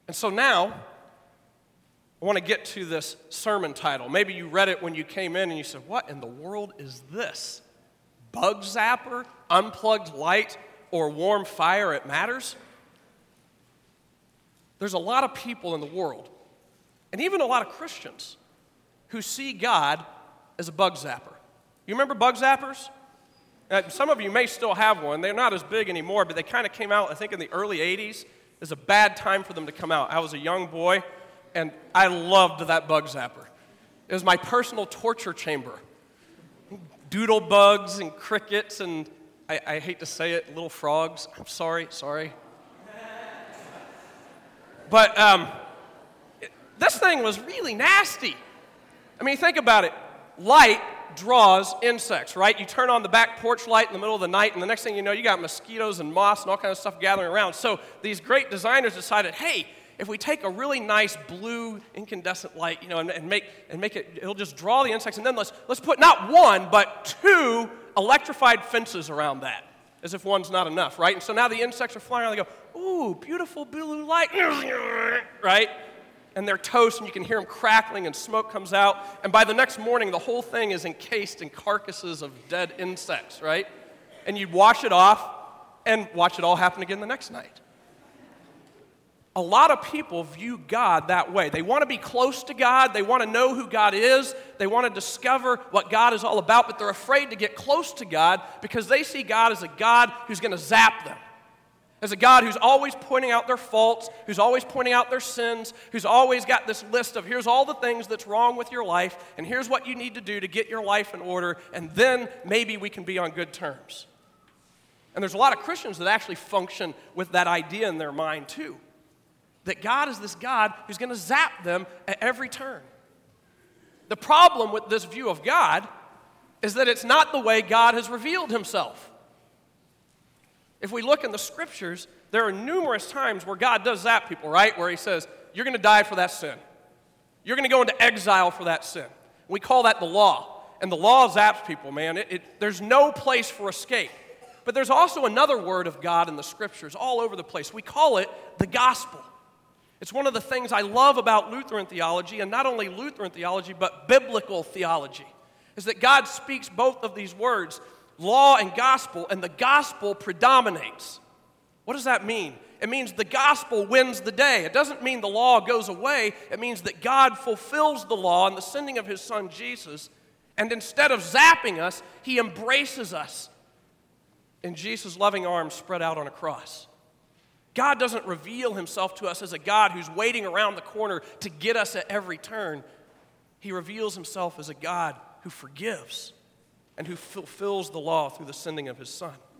And so now, I want to get to this sermon title. Maybe you read it when you came in and you said, what in the world is this? Bug zapper, unplugged light, or warm fire, it matters? There's a lot of people in the world, and even a lot of Christians, who see God as a bug zapper. You remember bug zappers? Some of you may still have one. They're not as big anymore, but they kind of came out, I think, in the early 80s. It was a bad time for them to come out. I was a young boy, and I loved that bug zapper. It was my personal torture chamber. Doodle bugs and crickets and, I hate to say it, little frogs. I'm sorry. But this thing was really nasty. I mean, think about it. Light draws insects, right? You turn on the back porch light in the middle of the night, and the next thing you know, you got mosquitoes and moths and all kinds of stuff gathering around. So these great designers decided, hey, if we take a really nice blue incandescent light, and make it, it'll just draw the insects, and then let's put not one, but 2 electrified fences around that, as if one's not enough, right? And so now the insects are flying around, they go, ooh, beautiful blue light, right? And they're toast, and you can hear them crackling, and smoke comes out. And by the next morning, the whole thing is encased in carcasses of dead insects, right? And you wash it off, and watch it all happen again the next night. A lot of people view God that way. They want to be close to God. They want to know who God is. They want to discover what God is all about, but they're afraid to get close to God because they see God as a God who's going to zap them. As a God who's always pointing out their faults, who's always pointing out their sins, who's always got this list of here's all the things that's wrong with your life, and here's what you need to do to get your life in order, and then maybe we can be on good terms. And there's a lot of Christians that actually function with that idea in their mind too. That God is this God who's going to zap them at every turn. The problem with this view of God is that it's not the way God has revealed himself. If we look in the scriptures, there are numerous times where God does zap people, right? Where he says, you're going to die for that sin. You're going to go into exile for that sin. We call that the law. And the law zaps people, man. There's no place for escape. But there's also another word of God in the scriptures all over the place. We call it the gospel. It's one of the things I love about Lutheran theology, and not only Lutheran theology, but biblical theology, is that God speaks both of these words, law and gospel, and the gospel predominates. What does that mean? It means the gospel wins the day. It doesn't mean the law goes away. It means that God fulfills the law in the sending of his son Jesus, and instead of zapping us, he embraces us in Jesus' loving arms spread out on a cross. God doesn't reveal himself to us as a God who's waiting around the corner to get us at every turn. He reveals himself as a God who forgives and who fulfills the law through the sending of his son.